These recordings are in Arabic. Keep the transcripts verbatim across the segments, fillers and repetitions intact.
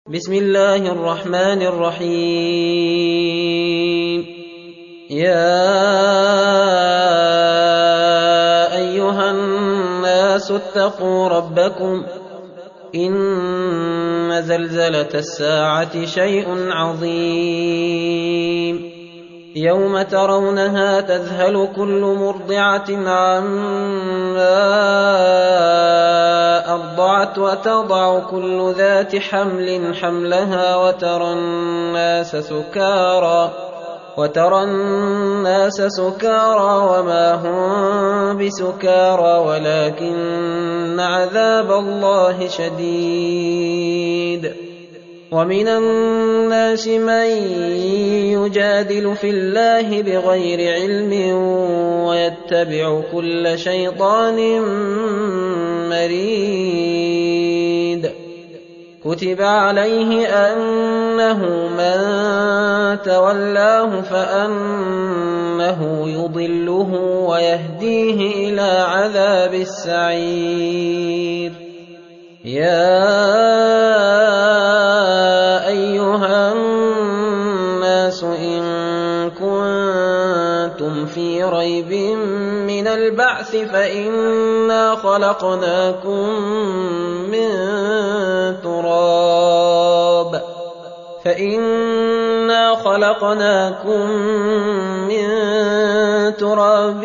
بسم الله الرحمن الرحيم يا أيها الناس اتقوا ربكم إن زلزلة الساعة شيء عظيم يوم ترونها تذهل كل مرضعة عما أرضعت وتضع كل ذات حمل حملها وترى الناس سكارى وترى الناس سكارى وما هم بسكارى ولكن عذاب الله شديد ومن الناس من يجادل في الله بغير علم ويتبع كل شيطان مريد كتب عليه أنه من تولاه فأنه يضله ويهديه إلى عذاب السعير يا أيها الناس إن كنتم في ريب من البعث فإنا خلقناكم من تراب فإنا خلقناكم من تراب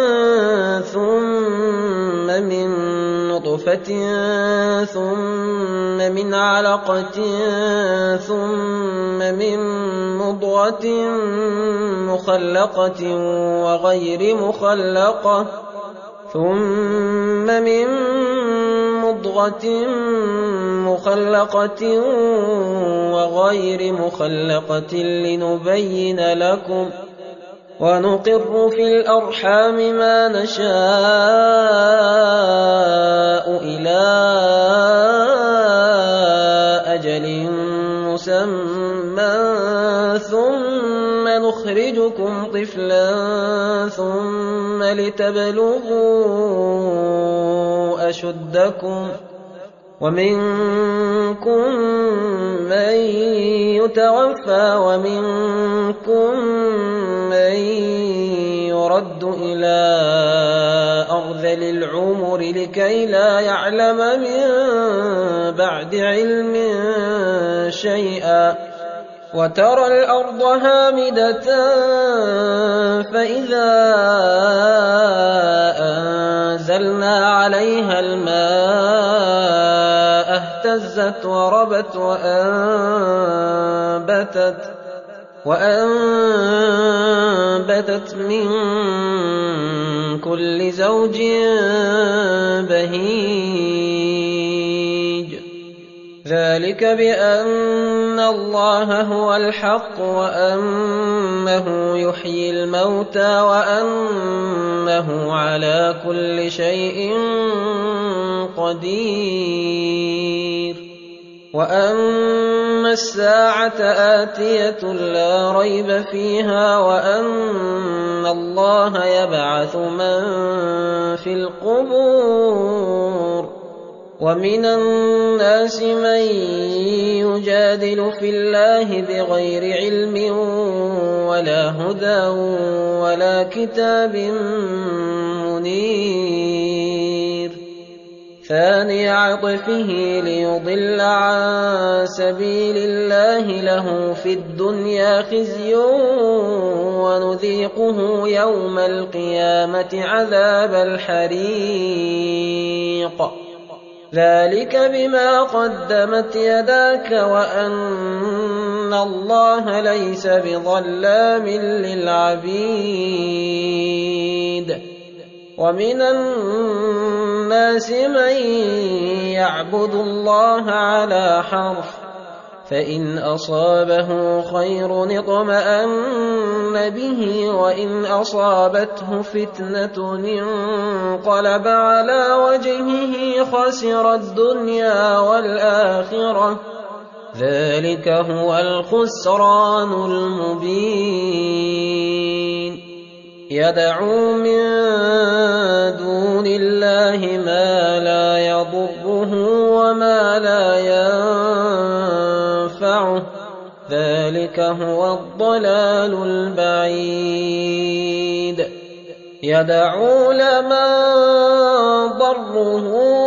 ثم من نطفة ثم من علقة ثم من مضغة مخلقة وغير مخلقة ثم من مضغة مخلقة وغير مخلقة لنبين لكم ونقر في الأرحام ما نشاء إلى أجل مسمى ثم نخرجكم طفلا ثم لتبلغوا أشدكم ومنكم من يتوفى ومنكم من يرد إلى أرذل العمر لكي لا يعلم من بعد علم شيئا وترى الأرض هامدة فإذا أنزلنا عليها الماء اهتزت وربت وأنبتت وأنبتت من كل زوج بهيج ذلك بأن الله هو الحق وأنه يحيي الموتى وأنه على كل شيء قدير وأن الساعة آتية لا ريب فيها وأن الله يبعث من في القبور ومن الناس من يجادل في الله بغير علم ولا هدى ولا كتاب منير ثاني عطفه ليضل عن سبيل الله له في الدنيا خزي ونذيقه يوم القيامة عذاب الحريق ذلك بما قدمت يداك وأن الله ليس بظلام للعبيد ومن الناس من يعبد الله على حرف فإن أصابه خير اطمأن به وإن أصابته فتنة انقلب على وجهه خسر الدنيا والآخرة ذلك هو الخسران المبين يدعو من دون الله ما لا يضره وما لا ينفعه ينفعه ذلك هو الضلال البعيد يدعو لمن ضره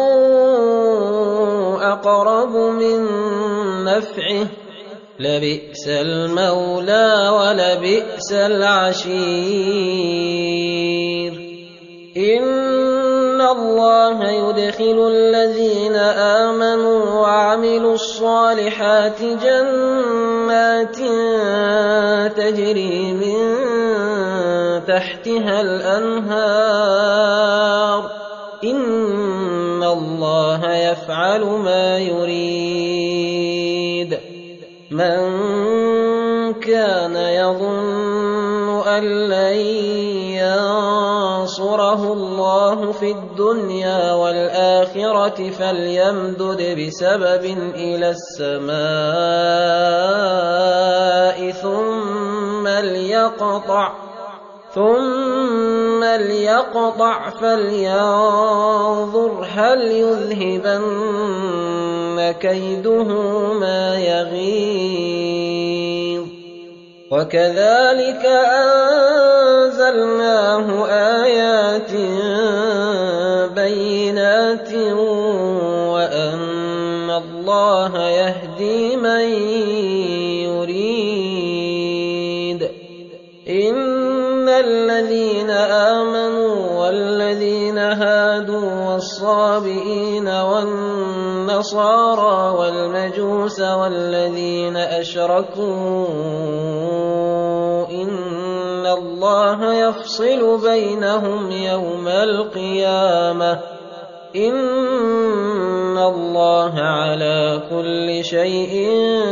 أقرب من نفعه لبئس المولى ولبئس العشير إن الله يدخل الذين آمنوا وعملوا الصالحات جنات تجري من تحتها الأنهار إن الله يفعل ما يريد من كان يظن أن لن ينصره الله في الدنيا والآخرة فليمدد بسبب إلى السماء ثم ليقطع ثم ليقطع فلينظر هل يذهبن كيده ما يغيظ وكذلك أنزلناه آيات بينات وأن الله يهدي من يريد إن الذين آمنوا والذين هادوا والصابئين والنصارى والمجوس والذين أشركوا إن الله يفصل بينهم يوم القيامة إن الله على كل شيء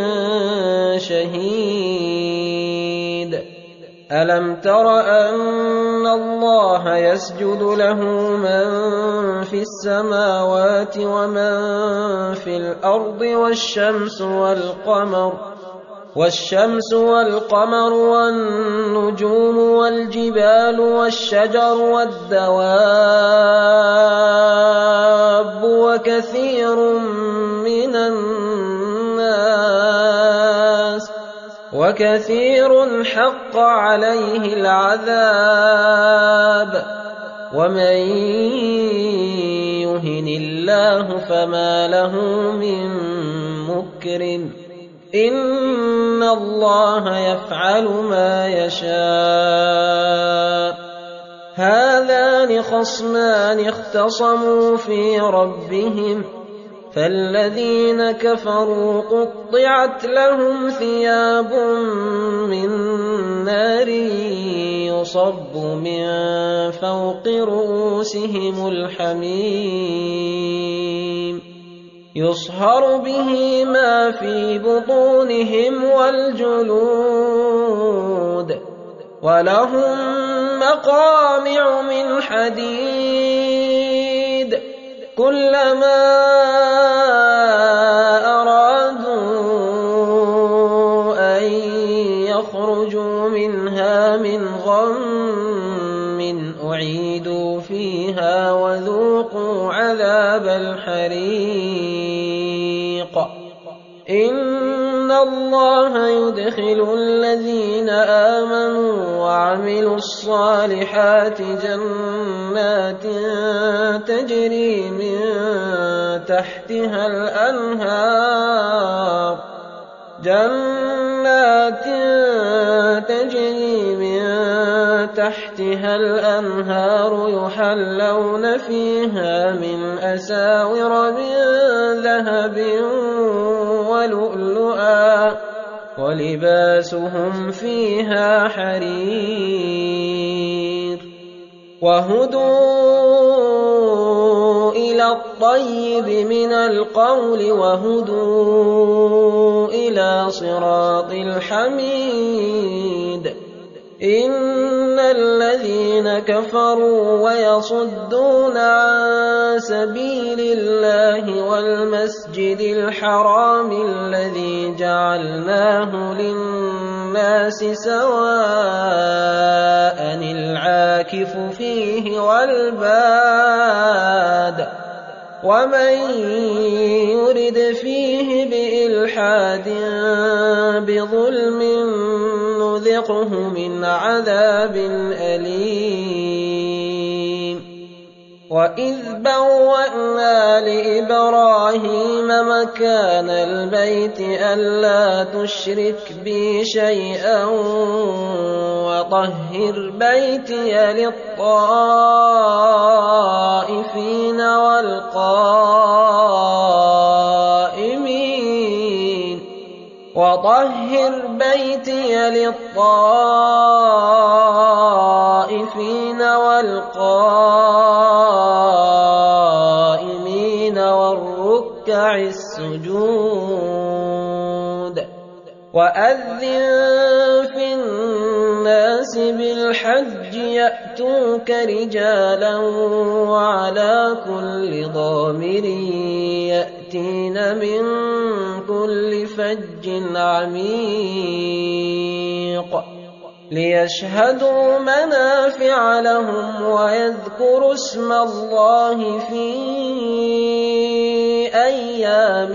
شهيد ألم تر أن الله يسجد له من في السماوات ومن في الأرض والشمس والقمر والشمس والقمر والنجوم والجبال والشجر والدواب وكثير من الناس وكثير حق عليه العذاب ومن يهن الله فما له من مكرم إن الله يفعل ما يشاء هذان خصمان اختصموا في ربهم فالذين كفروا قطعت لهم ثياب من نار يصب من فوق رؤوسهم الحميم يصهر به ما في بطونهم والجلود ولهم مقامع من حديد كلما أرادوا أن يخرجوا منها من غم أعيدوا فيها وذوقوا عذاب الحريق إن الله يدخل الذين آمنوا وعملوا الصالحات جنات تجري من تحتها الأنهار جنات تجري من تحتها الأنهار يحلون فيها من أساور من ذهب ولؤلؤا ولباسهم فيها حرير وهدوا إلى الطيب من القول وهدوا إلى صراط الحميد إن الذين كفروا ويصدون عن سبيل الله والمسجد الحرام الذي جعلناه للناس سواء العاكف فيه والباد ومن يرد فيه بإلحاد بظلم نذقه من عذاب أليم وإذ بوأنا لإبراهيم مكان البيت ألا تشرك بي شيئا وطهر بيتي للطائفين والقائمين وطهر بيتي للطائفين والقائمين والركع السجود وأذن في الناس بالحج يأتوك رجالا وعلى كل ضامر يأتين من كل فج عميق ليشهدوا منافع لهم ويذكروا اسم الله في أيام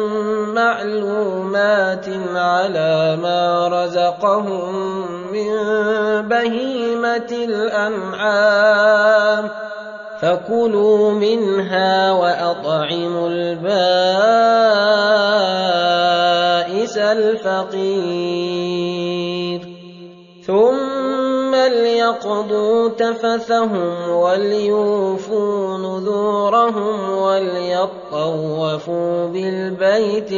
معلومات على ما رزقهم من بهيمة الأنعام فكلوا منها وأطعموا البائس الفقير ثم ليقضوا تفثهم وليوفوا نذورهم وليطوفوا بالبيت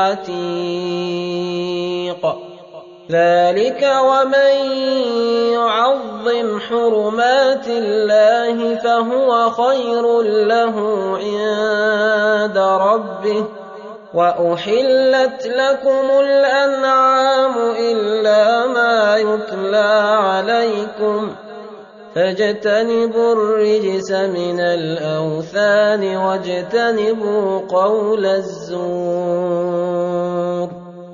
العتيق ذلك ومن يعظم حرمات الله فهو خير له عند ربه وأحلت لكم الأنعام إلا ما يتلى عليكم فاجتنبوا الرجس من الأوثان واجتنبوا قول الزور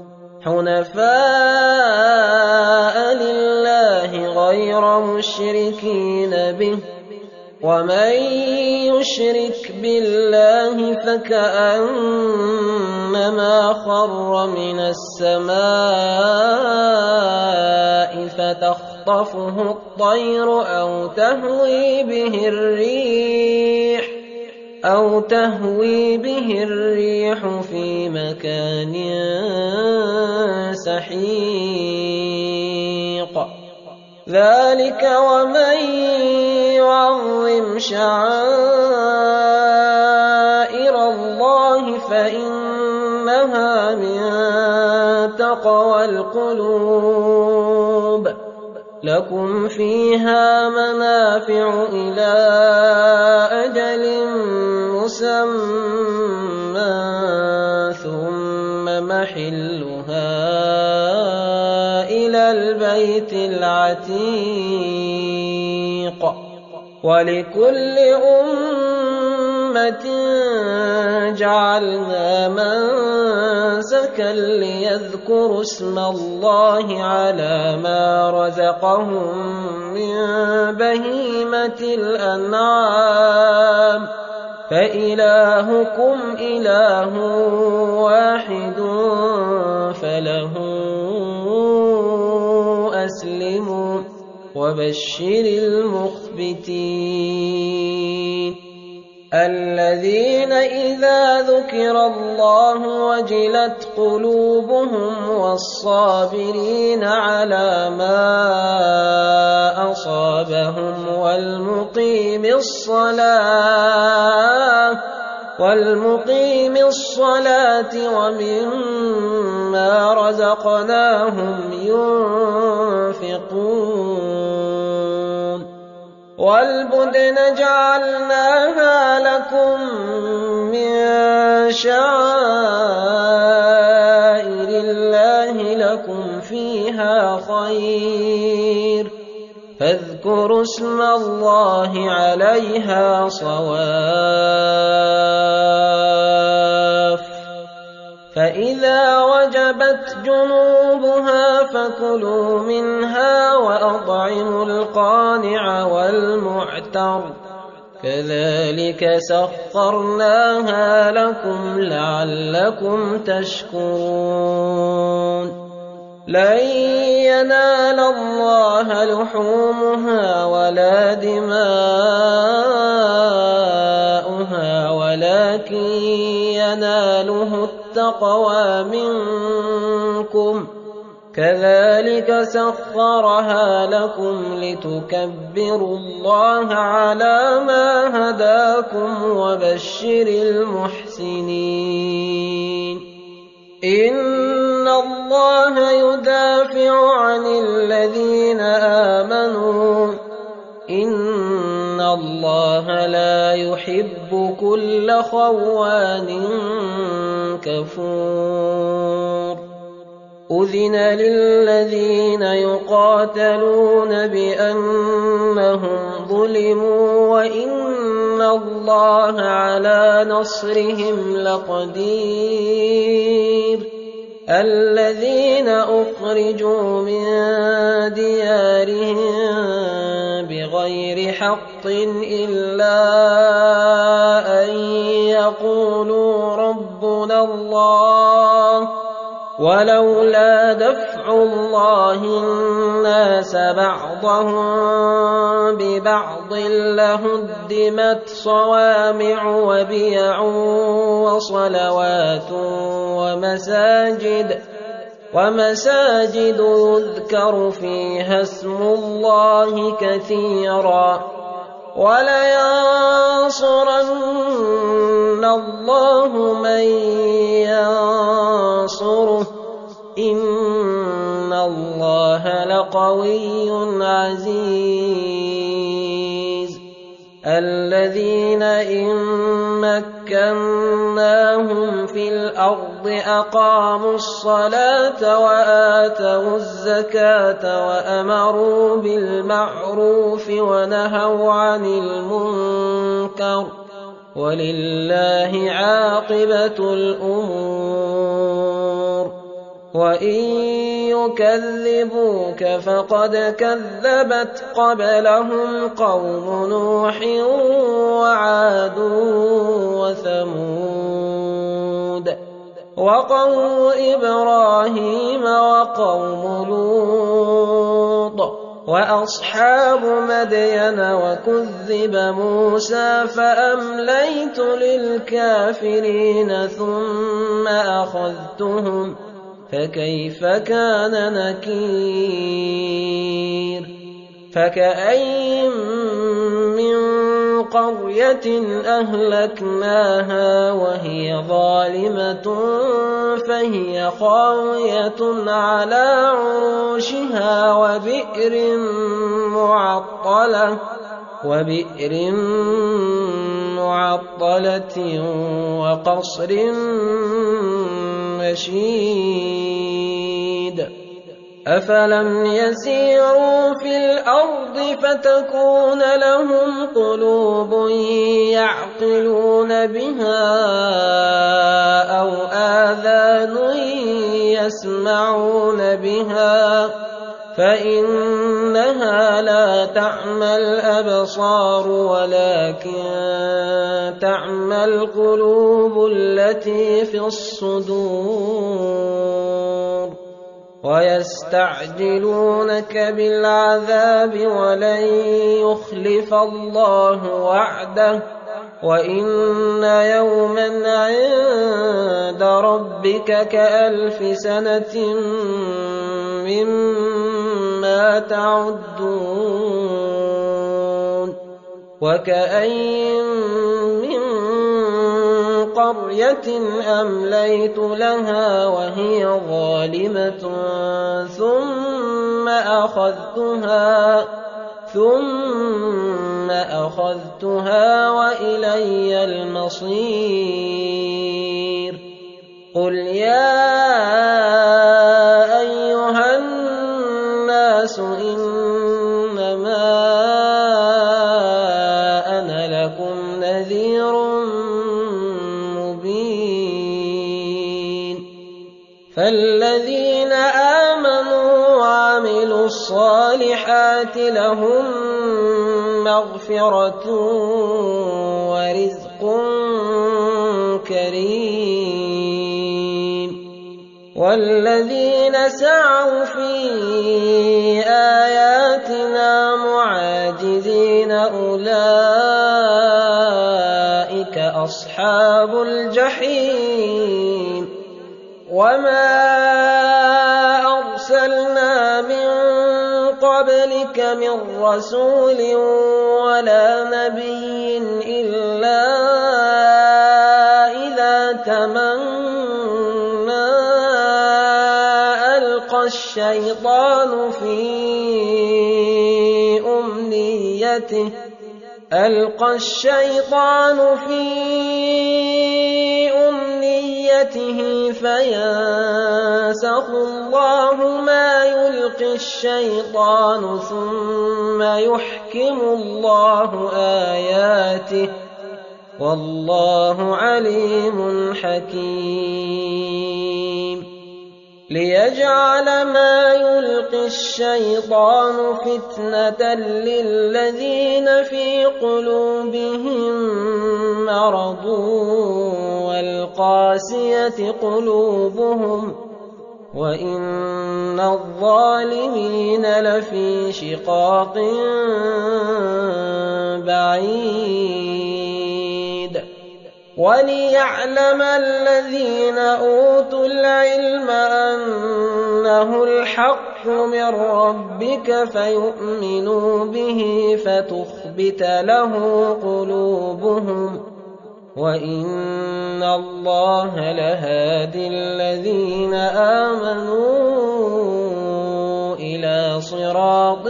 حنفاء لله غير مشركين به ومن يشرك بالله فكأنما خر من السماء فتخطفه الطير أو تهوي به الريح أو تهوي به الريح في مكان سحيق ذلك ومن يعظم شعائر الله فإنها من تقوى القلوب لكم فيها منافع إلى أجل مسمى ثم محلها إلى البيت العتيق ولكل أمة جعلنا منسكا ليذكروا اسم الله على ما رزقهم من بهيمة الأنعام فإلهكم إله واحد فله أسلموا وبشر المخبتين الذين إذا ذكر الله وجلت قلوبهم والصابرين على ما أصابهم والمقيم الصلاة والمقيم الصلاة ومما رزقناهم ينفقون والبدن جعلناها لكم من شعائر الله لكم فيها خير فاذكروا اسم الله عليها صواف فإذا وجبت جنوبها فكلوا منها وأطعموا القانع والمعتر كذلك سخرناها لكم لعلكم تشكرون لن ينال الله لحومها ولا دماؤها ولكن يناله التقوى منكم كذلك سخرها لكم لتكبروا الله على ما هداكم وبشر المحسنين إن الله يدافع عن الذين آمنوا إن الله لا يحب كل خوان كفور أذن للذين يقاتلون بأنهم ظلموا وإن الله على نصرهم لقدير الذين أخرجوا من ديارهم بغير حق إلا أن يقولوا ربنا الله ولولا دفع الله الناس بعضهم ببعض لهدمت صوامع وبيع وصلوات ومساجد ومساجد يذكر فيها اسم الله كثيرا ولينصرن الله من ينصره إن الله لقوي عزيز الذين إن مكناهم في الأرض أقاموا الصلاة وآتوا الزكاة وأمروا بالمعروف ونهوا عن المنكر ولله عاقبة الأمور وإن يكذبوك فقد كذبت قبلهم قوم نوح وعاد وثمود وقوم إبراهيم وقوم لوط وأصحاب مدين وكذب موسى فأمليت للكافرين ثم أخذتهم فكيف كان نكير فكأين من قرية أهلكناها وهي ظالمة فهي خاوية على عروشها وبئر معطلة وبئر معطلة وقصر مشيد أفلم يسيروا في الأرض فتكون لهم قلوب يعقلون بها أو آذان يسمعون بها فإنها لا تعمى الأبصار ولكن تعمى القلوب التي في الصدور ويستعجلونك بالعذاب ولن يخلف الله وعده وإن يوما عند ربك كألف سنة مما تعدون وكأين من قرية أمليت لها وهي ظالمة ثم أخذتها ثم أخذتها وإلي المصير قل يا أيها الناس إنما أنا لكم نذير مبين فالذين آمنوا وعملوا الصالحات لهم مغفرة ورزق كريم وَالَّذِينَ سَعَوْا فِي آيَاتِنَا مُعَاجِزِينَ أُولَئِكَ أَصْحَابُ الْجَحِيمِ وَمَا أَرْسَلْنَا مِن قَبْلِكَ مِن رَّسُولٍ وَلَا نَبِيٍّ إِلَّا إِذَا تَمَنَّىٰ أَلْقَى الشَّيْطَانُ فِي أُمْنِيَّتِهِ أَلْقَى الشَّيْطَانُ فِي أُمْنِيَّتِهِ فَيَنسَخُ اللَّهُ مَا يُلْقِي الشَّيْطَانُ ثُمَّ يُحْكِمُ اللَّهُ آيَاتِهِ وَاللَّهُ عَلِيمٌ حَكِيمٌ لِيَجْعَلَ مَا يُلْقِي الشَّيْطَانُ فِتْنَةً لِّلَّذِينَ فِي قُلُوبِهِم مَّرَضٌ وَالْقَاسِيَةِ قُلُوبُهُمْ وَإِنَّ الظَّالِمِينَ لَفِي شِقَاقٍ بَعِيدٍ وَلِيَعْلَمَ الَّذِينَ أُوتُوا الْعِلْمَ أَنَّهُ الْحَقُّ مِن رَّبِّكَ فَيُؤْمِنُوا بِهِ فَتُخْبِتَ لَهُ قُلُوبُهُمْ وَإِنَّ اللَّهَ لَهَادِي الَّذِينَ آمَنُوا إِلَىٰ صِرَاطٍ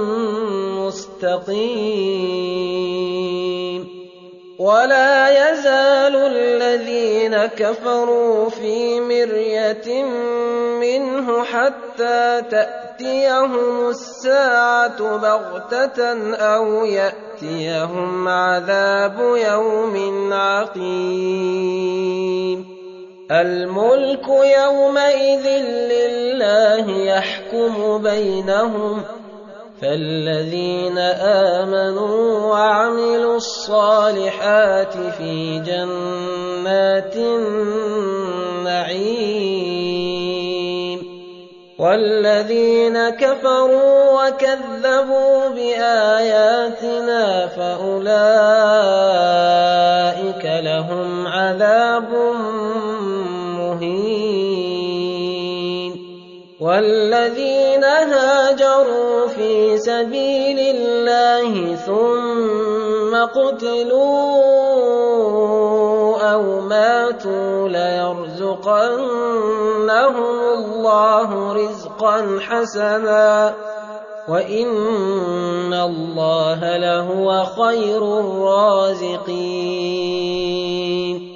مُّسْتَقِيمٍ وَلَا يَزَالُ الَّذِينَ كَفَرُوا فِي مِرْيَةٍ مِّنْهُ حَتَّىٰ تَأْتِيَهُمُ السَّاعَةُ بَغْتَةً أَوْ يَأْتِيَهُمْ عَذَابُ يَوْمٍ عَقِيمٍ الْمُلْكُ يَوْمَئِذٍ لِّلَّهِ يَحْكُمُ بَيْنَهُمْ فَالَّذِينَ آمَنُوا وَعَمِلُوا الصَّالِحَاتِ فِي جَنَّاتِ النَّعِيمِ وَالَّذِينَ كَفَرُوا وَكَذَّبُوا بِآيَاتِنَا فَأُولَٰئِكَ لَهُمْ عَذَابٌ مُّهِينٌ وَالَّذِينَ هَاجَرُوا فِي سَبِيلِ اللَّهِ ثُمَّ قُتِلُوا أَوْ مَاتُوا لَيَرْزُقَنَّهُمُ اللَّهُ رِزْقًا حَسَنًا وَإِنَّ اللَّهَ لَهُوَ خَيْرُ الرَّازِقِينَ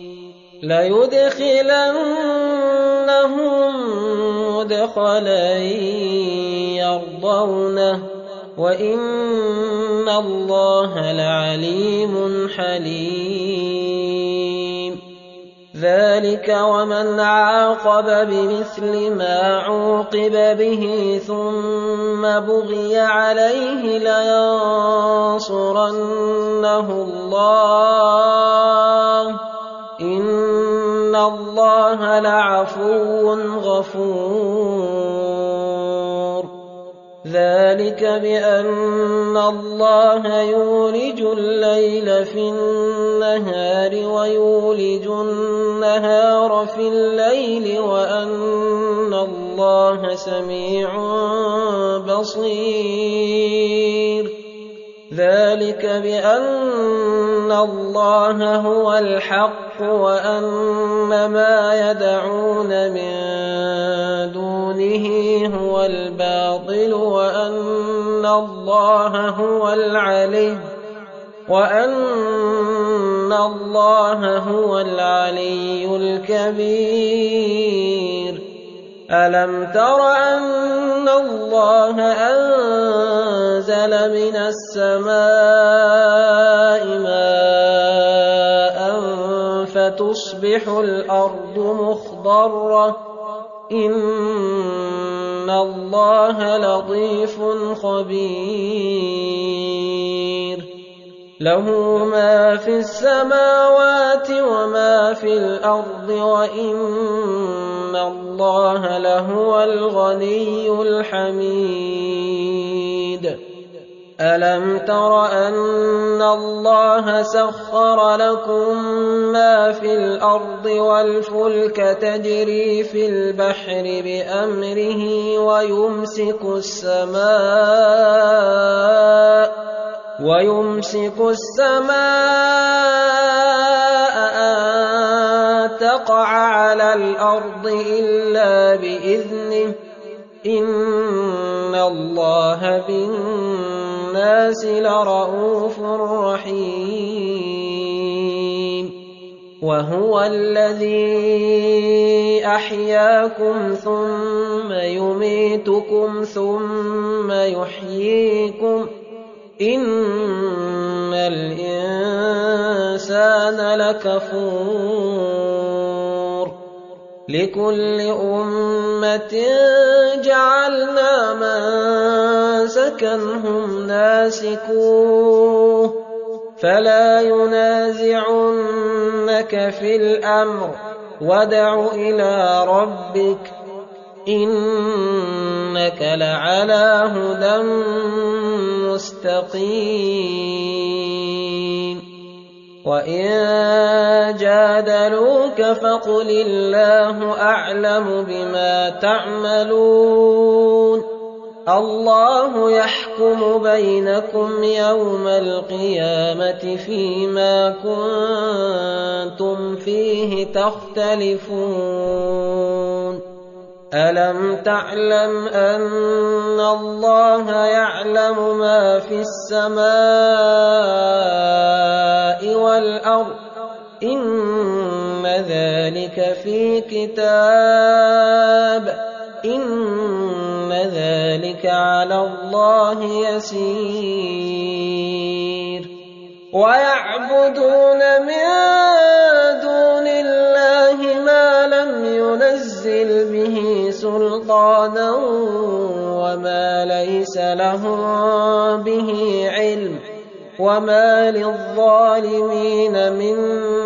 لَيُدْخِلَنَّهُم مُّدْخَلًا يَرْضَوْنَهُ وَإِنَّ اللَّهَ لَعَلِيمٌ حَلِيمٌ ذَلِكَ وَمَنْ عَاقَبَ بِمِثْلِ مَا عُوقِبَ بِهِ ثُمَّ بُغِيَ عَلَيْهِ لَيَنصُرَنَّهُ اللَّهُ إِنَّ اللَّهَ لَعَفُوٌّ غَفُورٌ ذَلِكَ بِأَنَّ اللَّهَ يُولِجُ اللَّيْلَ فِي النَّهَارِ وَيُولِجُ النَّهَارَ في اللَّيْلِ وَأَنَّ اللَّهَ سَمِيعٌ بَصِيرٌ ذَلِكَ بِأَنَّ اللَّهَ هُوَ الْحَقُّ وَأَنَّ مَا يَدْعُونَ مِن دُونِهِ هُوَ الْبَاطِلُ وَأَنَّ اللَّهَ هُوَ الْعَلِيُّ وَأَنَّ اللَّهَ هُوَ الْعَلِيُّ الْكَبِيرُ أَلَمْ تَرَ أَنَّ اللَّهَ أَنزَلَ مِنَ السَّمَاءِ مَاءً فَتُصْبِحُ الْأَرْضُ مُخْضَرَّةً إِنَّ اللَّهَ لَطِيفٌ خَبِيرٌ لَهُ مَا فِي السَّمَاوَاتِ وَمَا فِي الْأَرْضِ وَإِنَّ إِنَّ اللَّهَ لَهُوَ الْغَنِيُّ الْحَمِيدُ أَلَمْ تَرَ أَنَّ اللَّهَ سَخَّرَ لَكُم مَّا فِي الْأَرْضِ وَالْفُلْكَ تَجْرِي فِي الْبَحْرِ بِأَمْرِهِ وَيُمْسِكُ السَّمَاءَ وَيُمْسِكُ السَّمَاءَ أَن تَقَعَ عَلَى الْأَرْضِ إِلَّا بِإِذْنِهِ إِنَّ اللَّهَ بِالنَّاسِ لَرَءُوفٌ رَحِيمٌ وَهُوَ الَّذِي أَحْيَاكُمْ ثُمَّ يُمِيتُكُمْ ثُمَّ يُحْيِيكُمْ إِنَّ الْإِنسَانَ لَكَفُورٌ لِكُلِّ أُمَّةٍ جَعَلْنَا مَنسَكًا هُمْ نَاسِكُوهُ فَلَا يُنَازِعُنَّكَ فِي الْأَمْرِ وَادْعُ إِلَىٰ رَبِّكَ إِنَّكَ لَعَلَىٰ هُدًى مُّسْتَقِيمٍ وَإِن جَادَلُوكَ فَقُلِ اللَّهُ أَعْلَمُ بِمَا تَعْمَلُونَ اللَّهُ يَحْكُمُ بَيْنَكُمْ يَوْمَ الْقِيَامَةِ فِيمَا كُنتُمْ فِيهِ تَخْتَلِفُونَ أَلَمْ تَعْلَمْ أَنَّ اللَّهَ يَعْلَمُ مَا فِي السَّمَاءِ وَالْأَرْضِ إِنَّ ذَلِكَ فِي كِتَابٍ إِنَّ ذَلِكَ عَلَى اللَّهِ يَسِيرٌ وَيَعْبُدُونَ مِن دُونِ اللَّهِ مَا لَمْ يُنَزِّلْ بِهِ سُلْطَانًا وَمَا لَيْسَ لَهُم بِهِ عِلْمٌ وَمَا لِلظَّالِمِينَ مِن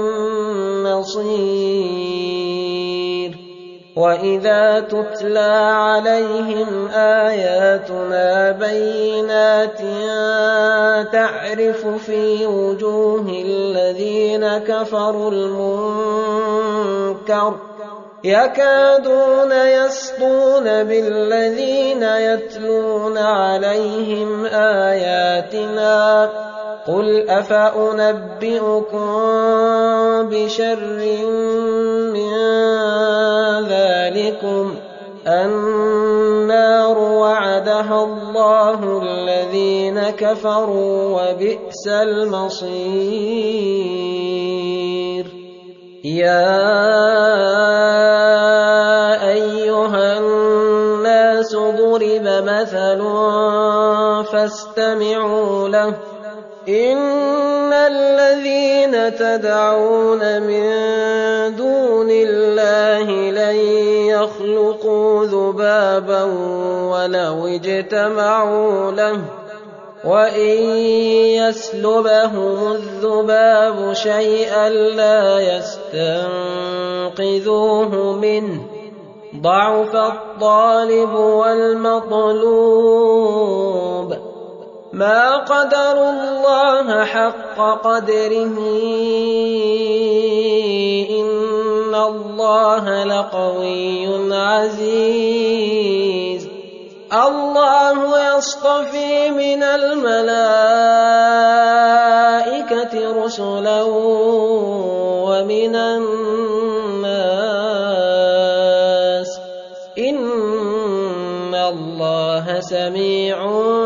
نَّصِيرٍ وَإِذَا تُتْلَىٰ عَلَيْهِمْ آيَاتُنَا بَيِّنَاتٍ تَعْرِفُ فِي وُجُوهِ الَّذِينَ كَفَرُوا الْمُنكَرَ يَكَادُونَ يَسْطُونَ بِالَّذِينَ يَتْلُونَ عَلَيْهِمْ آيَاتِنَا قُلْ أَفَأُنَبِّئُكُم بِشَرٍّ مِّن ذَٰلِكُمْ النَّارُ وَعَدَهَا اللَّهُ الَّذِينَ كَفَرُوا وَبِئْسَ الْمَصِيرُ يَا أَيُّهَا النَّاسُ ضُرِبَ مَثَلٌ فَاسْتَمِعُوا لَهُ إِنَّ الَّذِينَ تَدْعُونَ مِن دُونِ اللَّهِ لَن يَخْلُقُوا ذُبَابًا وَلَوِ اجْتَمَعُوا لَهُ وَإِن يَسْلُبْهُمُ الذُّبَابُ شَيْئًا لَّا يَسْتَنقِذُوهُ مِنْهُ ضَعُفَ الطَّالِبُ وَالْمَطْلُوبُ مَا قَدَرُوا اللَّهَ حَقَّ قَدْرِهِ إِنَّ اللَّهَ لَقَوِيٌّ عَزِيزٌ اللَّهُ يَصْطَفِي مِنَ الْمَلَائِكَةِ رُسُلًا وَمِنَ النَّاسِ إِنَّ اللَّهَ سَمِيعٌ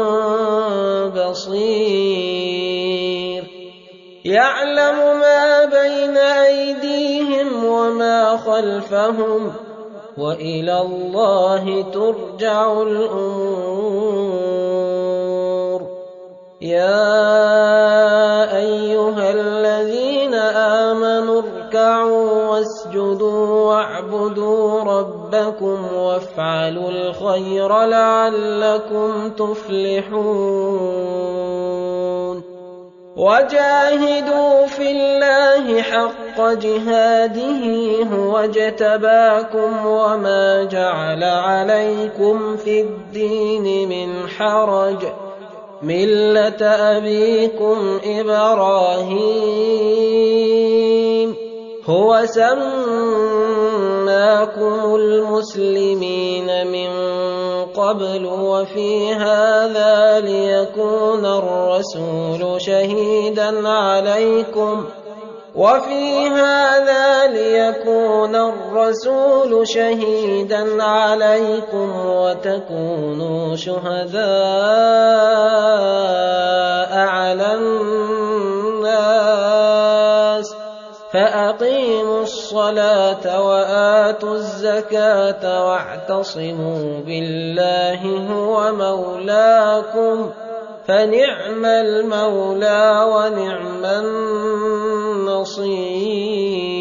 بَصِيرٌ يَعْلَمُ مَا بَيْنَ أَيْدِيهِمْ وَمَا خَلْفَهُمْ وَإِلَى اللَّهِ تُرْجَعُ الْأُمُورُ يَا أَيُّهَا الَّذِينَ آمَنُوا ارْكَعُوا وَاسْجُدُوا وَاعْبُدُوا رَبَّكُمْ وَافْعَلُوا الْخَيْرَ لَعَلَّكُمْ تُفْلِحُونَ وجاهدوا في الله حق جهاده هو اجتباكم وما جعل عليكم في الدين من حرج ملة أبيكم إبراهيم هو سماكم المسلمين من قبل وفي هذا ليكون الرسول شهيدا عليكم وفي هذا ليكون الرسول شهيدا عليكم وتكونوا شهداء على الناس فأقيموا الصلاة وآتوا الزكاة واعتصموا بالله هو مولاكم فنعم المولى ونعم النصير.